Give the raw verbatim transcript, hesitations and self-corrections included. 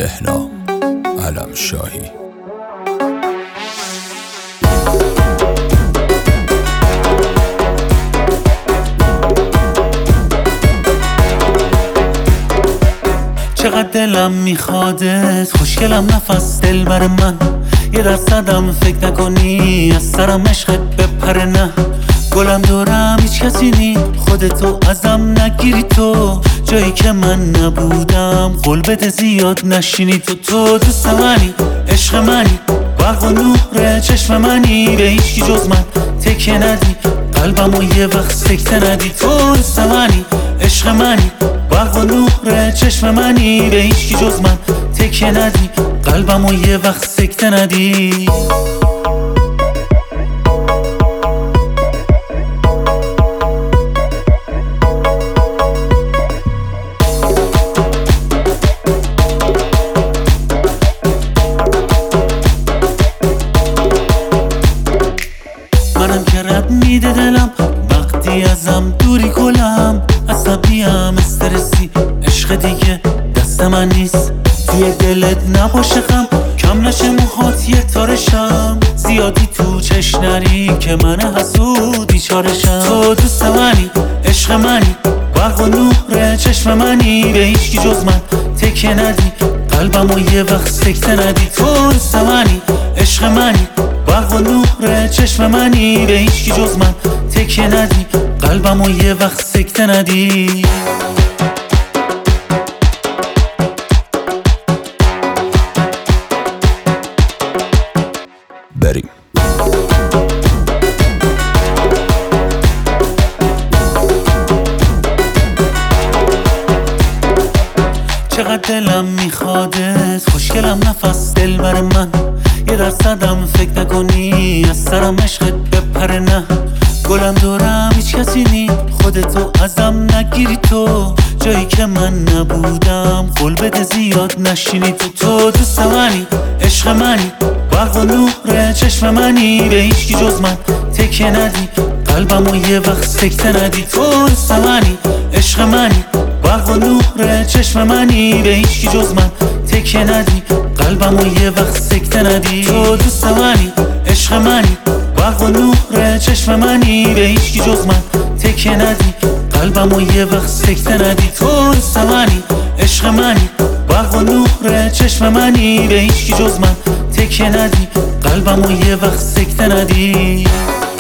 بهنام علمشاهی. چقدر دلم میخوادت، خوشگلم نفس دل بر من. یه درصدم فکر نکنی از سرم عشقت بپره. نه گلم دورم هیچ کسی نی، خودتو ازم نگیری. تو جایی که من نبودم قول بده زیاد نشینی. تو تو دوست منی، عشق منی، برق و نور چشم منی. به هیچکی جز من تکیه ندی، قلبمو یه وقت سکته ندی. تو دوست منی، عشق منی، برق و نور چشم منی. به هیچکی جز من تکیه ندی، قلبمو یه وقت سکته ندی. منم که رد میده دلم وقتی ازم دوری گلم. عصبیم استرسی، عشق دیگه دست من نیست. توی دلت نباشه غم، کم نشه موهات یه تارشم. زیادی تو چش نری که من حسود بیچارشم. تو دوست منی، عشق منی، برق و نور چشم منی. به هیچکی جز من تکیه ندی، قلبمو یه وقت سکته ندی. تو دوست منی، عشق منی، برق و نور چشم منی. به هیچکی جز من تکیه ندی، قلبمو یه وقت سکته ندی. بریم. چقدر دلم میخوادت، خوشگلم نفس دل بر من. یه درصدم فکر نکنی از سرم عشقت بپره. نه گلم دورم هیچ کسی نی، خودتو ازم نگیری. تو جایی که من نبودم قول بده زیاد نشینی. تو تو دوست منی، عشق منی، برق و نور چشم منی. به هیچکی جز من تکیه ندی، قلبمو یه وقت سکته ندی. تو دوست منی، عشق منی، برق و نور چشم منی. به هیچکی جز من تکیه ندی، قلبمو یه وقت سکته ندی. تو دوست منی، عشق منی، برق و نور چشم منی. به هیچکی جز من تکیه ندی، قلبمو یه وقت سکته ندی. تو دوست منی، عشق منی، برق و نور چشم منی. به هیچکی جز من تکیه ندی، قلبمو یه وقت سکته ندی.